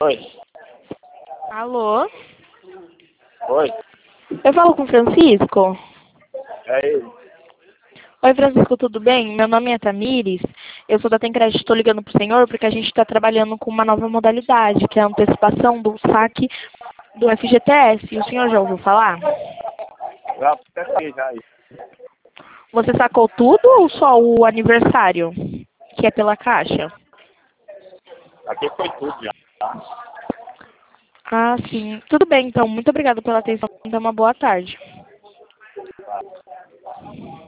Oi. Alô? Oi. Eu falo com o Francisco? É ele. Oi, Francisco, tudo bem? Meu nome é Tamires. Eu sou da Tencred, estou ligando para o senhor porque a gente está trabalhando com uma nova modalidade, que é a antecipação do saque do FGTS. O senhor já ouviu falar? Já até sei já isso. Você sacou tudo ou só o aniversário, que é pela Caixa? Aqui foi tudo já. Ah, sim. Tudo bem, então. Muito obrigada pela atenção. Então, uma boa tarde.